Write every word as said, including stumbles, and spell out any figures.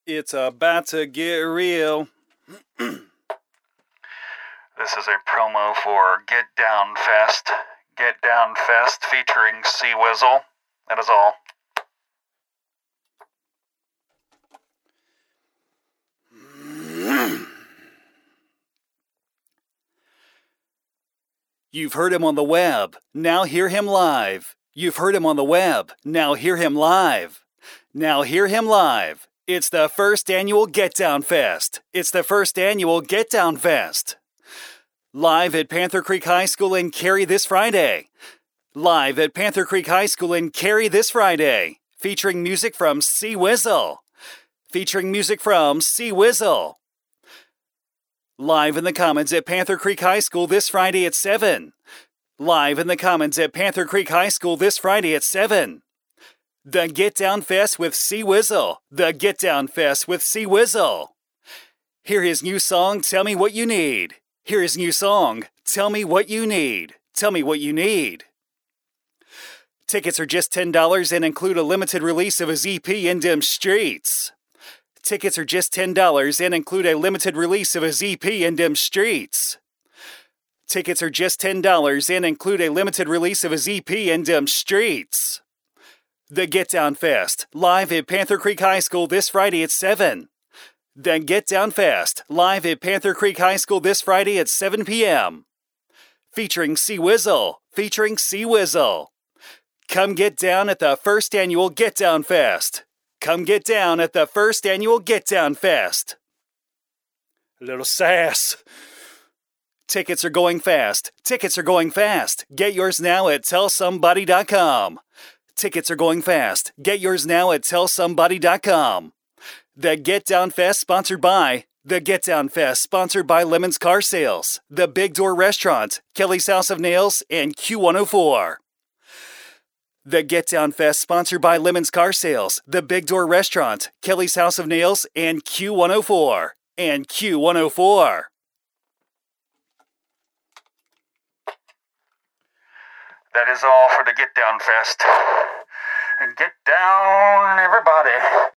It's about to get real. This is a promo for Get Down Fest. Get Down Fest featuring Sea Whizzle. That is all. You've heard him on the web. Now hear him live. You've heard him on the web. Now hear him live. Now hear him live. It's the first annual Get Down Fest. It's the first annual Get Down Fest. Live at Panther Creek High School in Cary this Friday. Live at Panther Creek High School in Cary this Friday. Featuring music from Sea Whizzle. Featuring music from Sea Whizzle. Live in the Commons at Panther Creek High School this Friday at seven. Live in the Commons at Panther Creek High School this Friday at seven. The Get Down Fest with Sea Whizzle. The Get Down Fest with Sea Whizzle. Hear his new song, Tell Me What You Need. Hear his new song, Tell Me What You Need. Tell Me What You Need. Tickets are just ten dollars and include a limited release of his E P in Dem Streets. Tickets are just ten dollars and include a limited release of his E P in Dem Streets. Tickets are just ten dollars and include a limited release of his E P in Dem Streets. The Get Down Fest, live at Panther Creek High School this Friday at seven. The Get Down Fest, live at Panther Creek High School this Friday at seven p.m. Featuring Sea Whizzle, featuring Sea Whizzle. Come get down at the first annual Get Down Fest. Come get down at the first annual Get Down Fest. A little sass. Tickets are going fast. Tickets are going fast. Get yours now at tell somebody dot com. Tickets are going fast. Get yours now at tell somebody dot com. The Get Down Fest sponsored by The Get Down Fest sponsored by Lemons Car Sales, The Big Door Restaurant, Kelly's House of Nails, and Q one oh four. The Get Down Fest sponsored by Lemons Car Sales, The Big Door Restaurant, Kelly's House of Nails, and Q one oh four. And Q one oh four. That is all for the Get Down Fest. And get down, everybody.